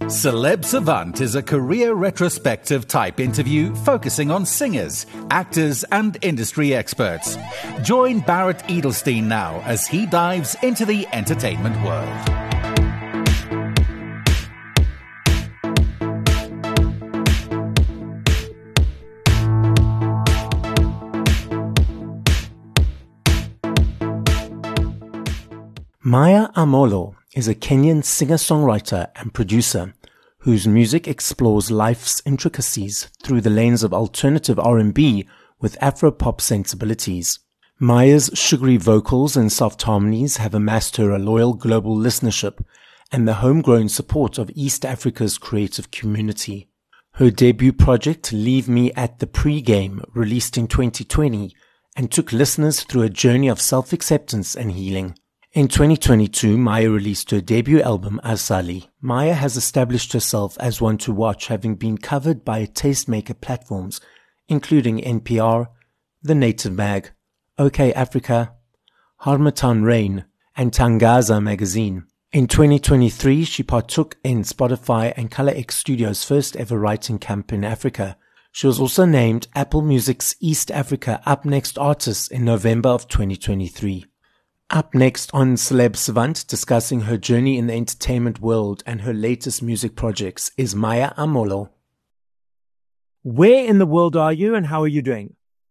Celeb Savant is a career retrospective type interview focusing on singers, actors, and industry experts. Join Barrett Edelstein now as he dives into the entertainment world. Maya Amolo is a Kenyan singer-songwriter and producer whose music explores life's intricacies through the lens of alternative R&B with Afro-pop sensibilities. Maya's sugary vocals and soft harmonies have amassed her a loyal global listenership and the homegrown support of East Africa's creative community. Her debut project, Leave Me at the Pre-Game, released in 2020 and took listeners through a journey of self-acceptance and healing. In 2022, Maya released her debut album, Asali. Maya has established herself as one to watch, having been covered by tastemaker platforms, including NPR, The Native Mag, OK Africa, Harmattan Rain, and Tangaza magazine. In 2023, she partook in Spotify and Color X Studios' first ever writing camp in Africa. She was also named Apple Music's East Africa Up Next Artist in November of 2023. Up next on Celeb Savant, discussing her journey in the entertainment world and her latest music projects, is Maya Amolo. Where in the world are you and how are you doing?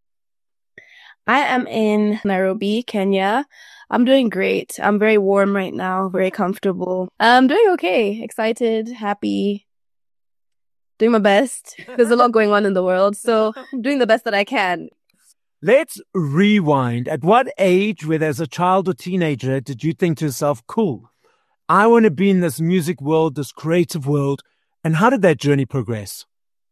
I am in Nairobi, Kenya. I'm doing great. I'm very warm right now, very comfortable. I'm doing okay, excited, happy, doing my best. There's a lot going on in the world, so I'm doing the best that I can. Let's rewind. At what age, whether as a child or teenager, did you think to yourself, cool, I want to be in this music world, this creative world? And how did that journey progress?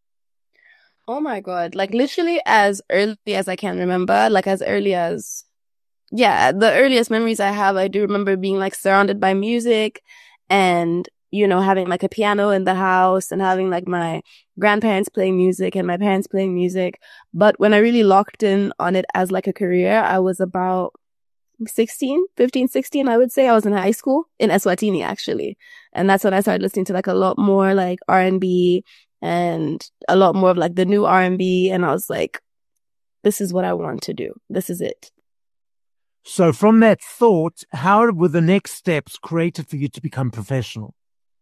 Oh my God. Like literally as early as I can remember, like as early as, the earliest memories I have, I do remember being like surrounded by music and, you know, having like a piano in the house and having like my grandparents playing music and my parents playing music. But when I really locked in on it as like a career, I was about 16, I would say. I was in high school in Eswatini, actually. And that's when I started listening to like a lot more like R&B and a lot more of like the new R&B. And I was like, this is what I want to do. This is it. So from that thought, how were the next steps created for you to become professional?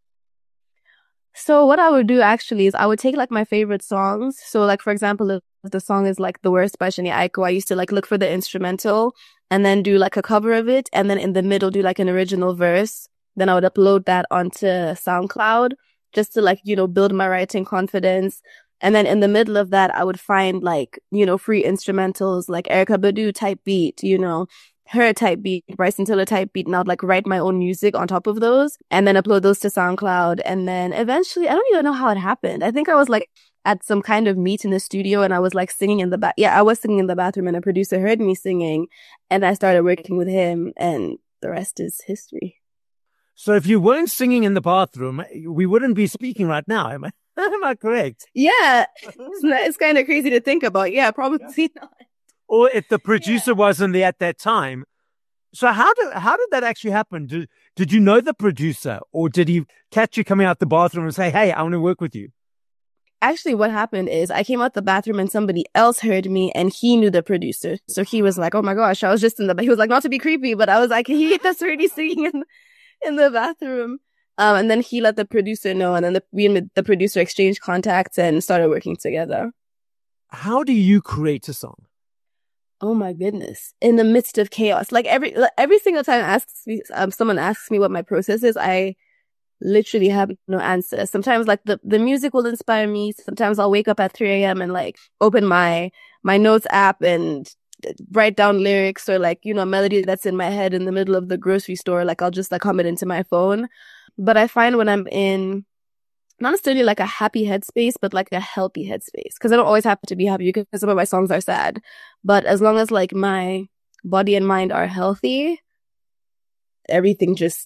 So what I would do actually is I would take like my favorite songs. So like, for example, if the song is like The Worst by Shani Aiko, I used to like look for the instrumental and then do like a cover of it. And then in the middle, do like an original verse. Then I would upload that onto SoundCloud just to like, you know, build my writing confidence. And then in the middle of that, I would find like, you know, free instrumentals like Erykah Badu type beat, you know, her type beat, Bryson Tiller type beat, and I'd like write my own music on top of those and then upload those to SoundCloud. And then eventually, I don't even know how it happened. I think I was like at some kind of meet in the studio and I was like singing in the I was singing in the bathroom and a producer heard me singing and I started working with him and the rest is history. So if you weren't singing in the bathroom, we wouldn't be speaking right now. Am I correct? Yeah. It's kind of crazy to think about. Yeah, probably not. Or if the producer wasn't there at that time. So how did that actually happen? Did you know the producer or did he catch you coming out the bathroom and say, hey, I want to work with you? Actually, what happened is I came out the bathroom and somebody else heard me and he knew the producer. So he was like, oh my gosh, I was just he was like, not to be creepy, but I was like, that's already singing in the bathroom. And then he let the producer know and then we and the producer exchanged contacts and started working together. How do you create a song? Oh my goodness. In the midst of chaos. Like every single time someone asks me what my process is, I literally have no answer. Sometimes like the music will inspire me. Sometimes I'll wake up at 3 a.m. and like open my notes app and write down lyrics or like, you know, a melody that's in my head in the middle of the grocery store. Like I'll just like hum it into my phone. But I find when I'm in not necessarily like a happy headspace, but like a healthy headspace. Because I don't always have to be happy because some of my songs are sad. But as long as like my body and mind are healthy, everything just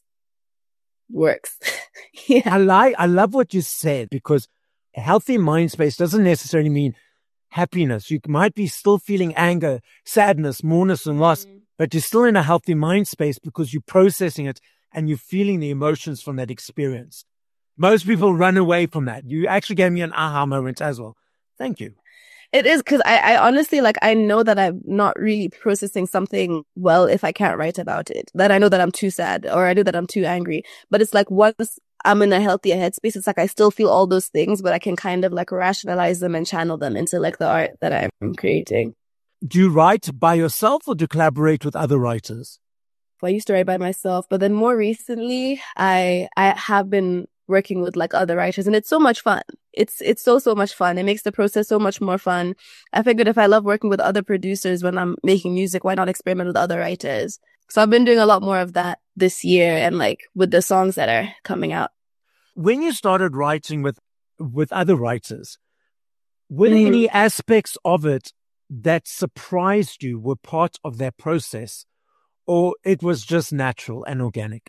works. Yeah. I love what you said because a healthy mind space doesn't necessarily mean happiness. You might be still feeling anger, sadness, mourness and loss, but you're still in a healthy mind space because you're processing it and you're feeling the emotions from that experience. Most people run away from that. You actually gave me an aha moment as well. Thank you. It is because I honestly, like, I know that I'm not really processing something well if I can't write about it. That I know that I'm too sad or I know that I'm too angry. But it's like once I'm in a healthier headspace, it's like I still feel all those things, but I can kind of like rationalize them and channel them into like the art that I'm creating. Do you write by yourself or do you collaborate with other writers? I used to write by myself, but then more recently, I have been working with like other writers, and it's so much fun. It's so much fun. It makes the process so much more fun. I figured if I love working with other producers when I'm making music, why not experiment with other writers? So I've been doing a lot more of that this year, and like with the songs that are coming out. When you started writing with other writers, were there any aspects of it that surprised you were part of that process, or it was just natural and organic?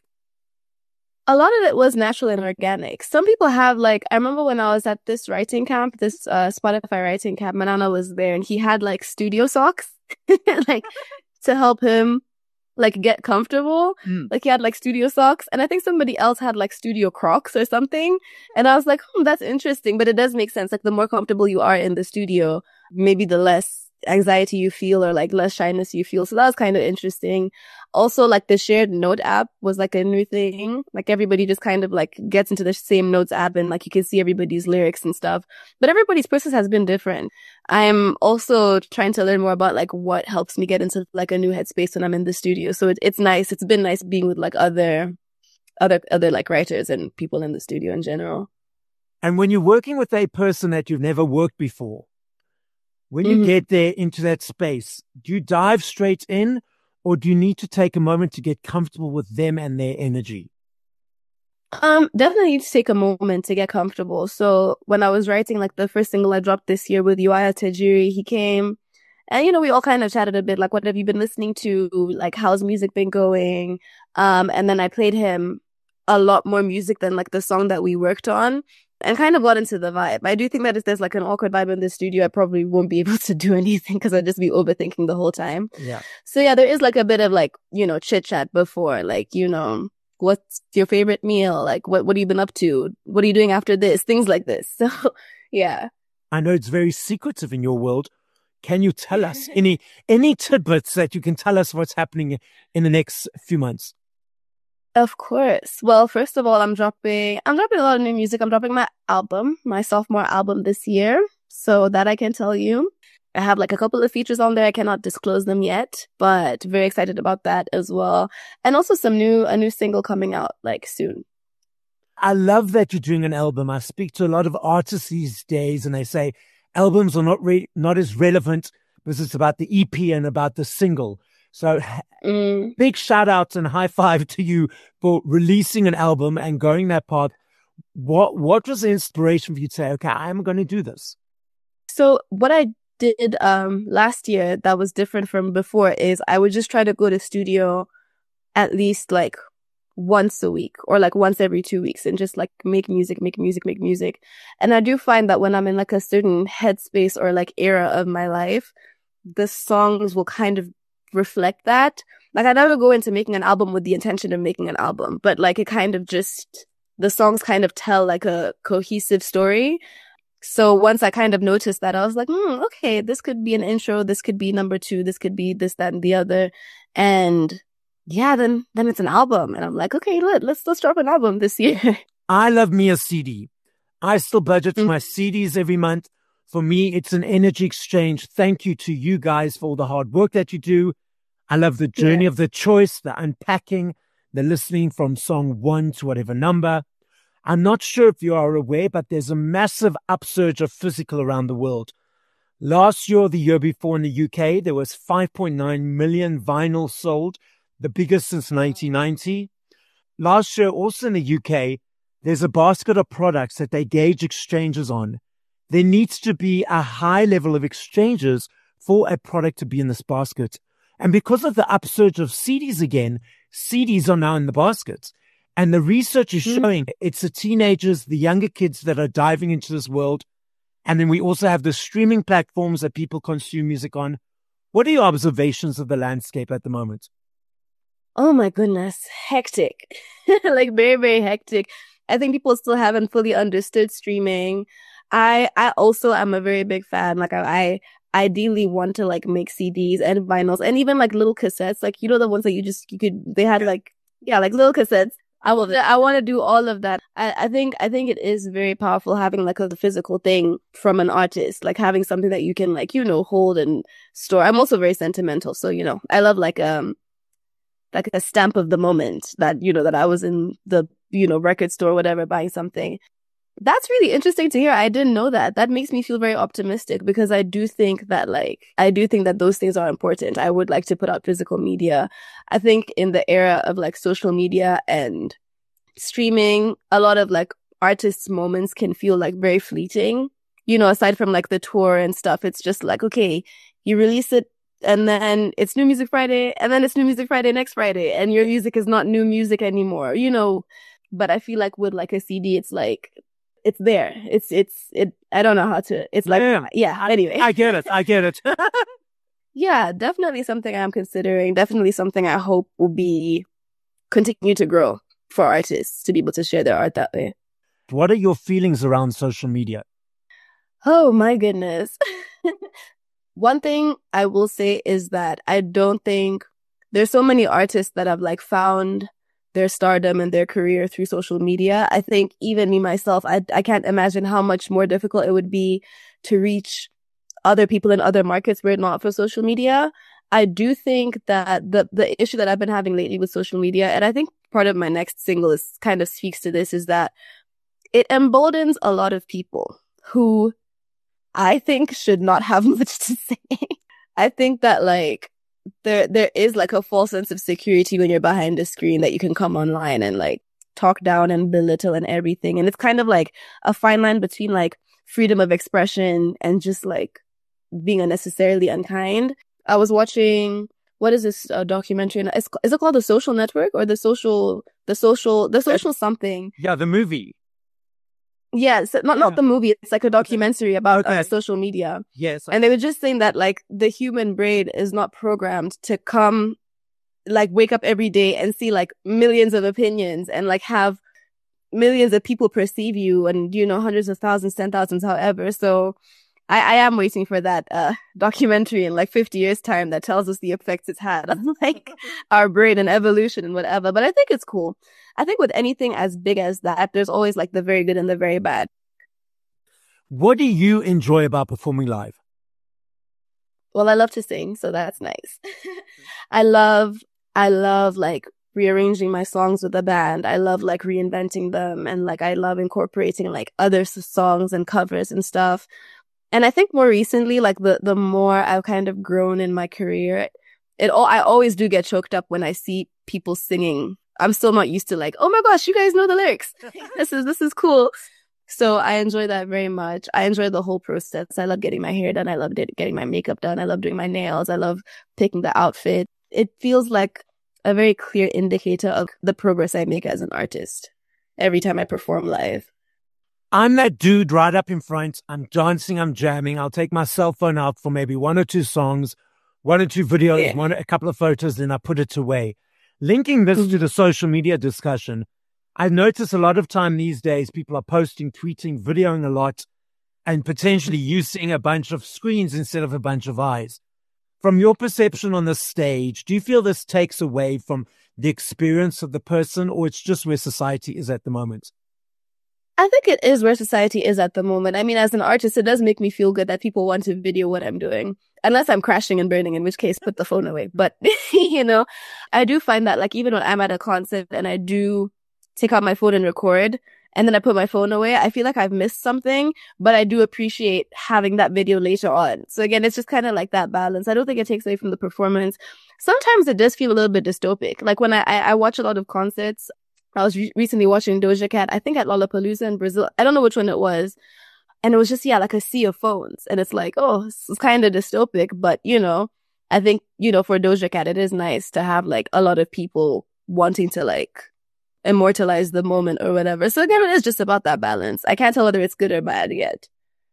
A lot of it was natural and organic. Some people have like, I remember when I was at this writing camp, this Spotify writing camp, Manana was there and he had like studio socks, like to help him like get comfortable. Like he had like studio socks, and I think somebody else had like studio Crocs or something. And I was like, that's interesting, but it does make sense. Like the more comfortable you are in the studio, maybe the less anxiety you feel or like less shyness you feel. So that was kind of interesting. Also, like the shared note app was like a new thing. Like everybody just kind of like gets into the same notes app and like you can see everybody's lyrics and stuff. But everybody's process has been different. I'm also trying to learn more about like what helps me get into like a new headspace when I'm in the studio. So it's nice. It's been nice being with like other like writers and people in the studio in general. And when you're working with a person that you've never worked before, when you get there into that space, do you dive straight in or do you need to take a moment to get comfortable with them and their energy? Definitely need to take a moment to get comfortable. So when I was writing like the first single I dropped this year with Uriah Tajiri, he came and, you know, we all kind of chatted a bit, like, what have you been listening to? Like, how's music been going? And then I played him a lot more music than like the song that we worked on. And kind of got into the vibe. I do think that if there's like an awkward vibe in the studio, I probably won't be able to do anything because I'd just be overthinking the whole time. Yeah. So yeah, there is like a bit of like, you know, chit chat before, like, you know, what's your favorite meal? Like, what have you been up to? What are you doing after this? Things like this. So yeah. I know it's very secretive in your world. Can you tell us any tidbits that you can tell us what's happening in the next few months? Of course. Well, first of all, I'm dropping a lot of new music. I'm dropping my sophomore album this year. So that I can tell you. I have like a couple of features on there. I cannot disclose them yet, but very excited about that as well. And also a new single coming out like soon. I love that you're doing an album. I speak to a lot of artists these days and they say albums are not as relevant because it's about the EP and about the single. So big shout out and high five to you for releasing an album and going that path. What was the inspiration for you to say, okay, I'm going to do this? So what I did last year that was different from before is I would just try to go to studio at least like once a week or like once every 2 weeks and just like make music. And I do find that when I'm in like a certain headspace or like era of my life, the songs will kind of reflect that. Like I never go into making an album with the intention of making an album, but like it kind of just, the songs kind of tell like a cohesive story. So once I kind of noticed that, I was like, okay, this could be an intro, this could be number 2, this could be this, that, and the other. And yeah, then it's an album. And I'm like, okay, let's drop an album this year. I love me a CD. I still budget for my CDs every month. For me, it's an energy exchange. Thank you to you guys for all the hard work that you do. I love the journey of the choice, the unpacking, the listening from song 1 to whatever number. I'm not sure if you are aware, but there's a massive upsurge of physical around the world. Last year or the year before in the UK, there was 5.9 million vinyl sold, the biggest since 1990. Last year, also in the UK, there's a basket of products that they gauge exchanges on. There needs to be a high level of exchanges for a product to be in this basket. And because of the upsurge of CDs again, CDs are now in the basket. And the research is showing it's the teenagers, the younger kids that are diving into this world. And then we also have the streaming platforms that people consume music on. What are your observations of the landscape at the moment? Oh my goodness. Hectic. Like very, very hectic. I think people still haven't fully understood streaming. I also am a very big fan. Like I ideally want to like make CDs and vinyls and even like little cassettes. Like, you know, the ones that they had like, yeah, like little cassettes. I want to do all of that. I think it is very powerful having like the physical thing from an artist, like having something that you can like, you know, hold and store. I'm also very sentimental. So, you know, I love like a stamp of the moment that, you know, that I was in the, you know, record store, whatever, buying something. That's really interesting to hear. I didn't know that. That makes me feel very optimistic because I do think that those things are important. I would like to put out physical media. I think in the era of like social media and streaming, a lot of like artists' moments can feel like very fleeting. You know, aside from like the tour and stuff, it's just like, okay, you release it and then it's New Music Friday and then it's New Music Friday next Friday and your music is not new music anymore, you know. But I feel like with like a CD, it's like, it's there. I don't know how to, it's like, yeah, anyway. I get it. Yeah, definitely something I'm considering. Definitely something I hope will continue to grow for artists to be able to share their art that way. What are your feelings around social media? Oh my goodness. One thing I will say is that I don't think there's so many artists that have like found their stardom and their career through social media. I think even me myself, I can't imagine how much more difficult it would be to reach other people in other markets were it not for social media. I do think that the issue that I've been having lately with social media, and I think part of my next single is kind of speaks to this, is that it emboldens a lot of people who I think should not have much to say. I think that like there is like a false sense of security when you're behind a screen that you can come online and like talk down and belittle and everything. And it's kind of like a fine line between like freedom of expression and just like being unnecessarily unkind. I was watching, what is this documentary? Is it called The Social Network or the social something? Yeah, the movie. Yes, not the movie. It's like a documentary about social media. Yes. And they were just saying that like the human brain is not programmed to come, like wake up every day and see like millions of opinions and like have millions of people perceive you and, you know, hundreds of thousands, 10,000s, however. So I am waiting for that documentary in like 50 years time that tells us the effects it's had on like our brain and evolution and whatever. But I think it's cool. I think with anything as big as that, there's always like the very good and the very bad. What do you enjoy about performing live? Well, I love to sing, so that's nice. I love like rearranging my songs with the band. I love like reinventing them and like I love incorporating like other songs and covers and stuff. And I think more recently, like the more I've kind of grown in my career, I always do get choked up when I see people singing. I'm still not used to like, oh my gosh, you guys know the lyrics. This is cool. So I enjoy that very much. I enjoy the whole process. I love getting my hair done. I love getting my makeup done. I love doing my nails. I love picking the outfit. It feels like a very clear indicator of the progress I make as an artist every time I perform live. I'm that dude right up in front. I'm dancing, I'm jamming. I'll take my cell phone out for maybe one or two songs, one or two videos, a couple of photos, then I put it away. Linking this to the social media discussion, I've noticed a lot of time these days, people are posting, tweeting, videoing a lot, and potentially using a bunch of screens instead of a bunch of eyes. From your perception on the stage, do you feel this takes away from the experience of the person, or it's just where society is at the moment? I think it is where society is at the moment. I mean, as an artist, it does make me feel good that people want to video what I'm doing. Unless I'm crashing and burning, in which case, put the phone away. But, you know, I do find that, like, even when I'm at a concert and I do take out my phone and record, and then I put my phone away, I feel like I've missed something, but I do appreciate having that video later on. So again, it's just kind of like that balance. I don't think it takes away from the performance. Sometimes it does feel a little bit dystopic. Like when I watch a lot of concerts, I was recently watching Doja Cat, I think at Lollapalooza in Brazil. I don't know which one it was. And it was just, like a sea of phones. And it's like, oh, it's kind of dystopic. But, you know, I think, you know, for Doja Cat, it is nice to have like a lot of people wanting to like immortalize the moment or whatever. So again, it is just about that balance. I can't tell whether it's good or bad yet.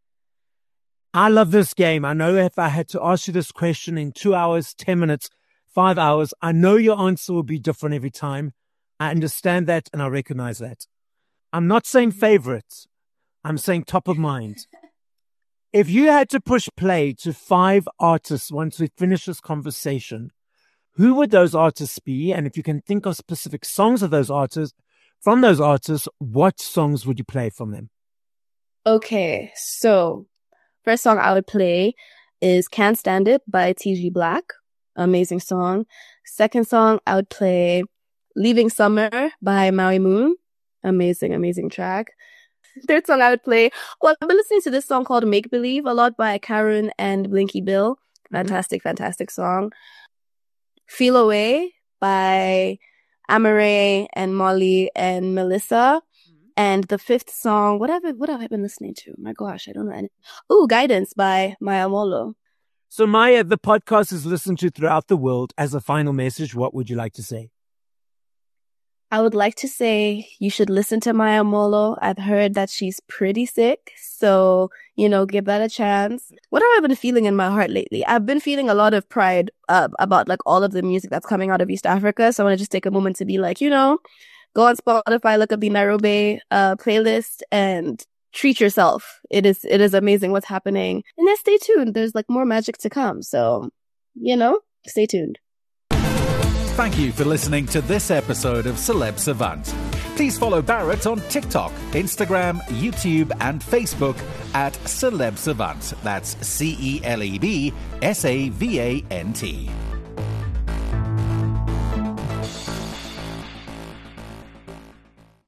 I love this game. I know if I had to ask you this question in 2 hours, 10 minutes, 5 hours, I know your answer will be different every time. I understand that and I recognize that. I'm not saying favorites. I'm saying top of mind. If you had to push play to 5 artists once we finish this conversation, who would those artists be? And if you can think of specific songs of those artists, from those artists, what songs would you play from them? Okay, so first song I would play is Can't Stand It by T.G. Black. Amazing song. Second song I would play Leaving Summer by Maui Moon. Amazing track. Third song I would play, well, I've been listening to this song called Make Believe a lot by Karen and Blinky Bill. Fantastic song. Feel Away by Amaray and Molly and Melissa. And the fifth song, what have I been listening to? My gosh, I don't know. Ooh, Guidance by Maya Molo. So Maya, the podcast is listened to throughout the world. As a final message, what would you like to say? I would like to say you should listen to Maya Molo. I've heard that she's pretty sick. So, give that a chance. What have I been feeling in my heart lately? I've been feeling a lot of pride about like all of the music that's coming out of East Africa. So I want to just take a moment to be like, go on Spotify, look up the Nairobi playlist and treat yourself. It is amazing what's happening. And then stay tuned. There's like more magic to come. So, stay tuned. Thank you for listening to this episode of Celeb Savant. Please follow Barrett on TikTok, Instagram, YouTube, and Facebook at Celeb Savant. That's CelebSavant.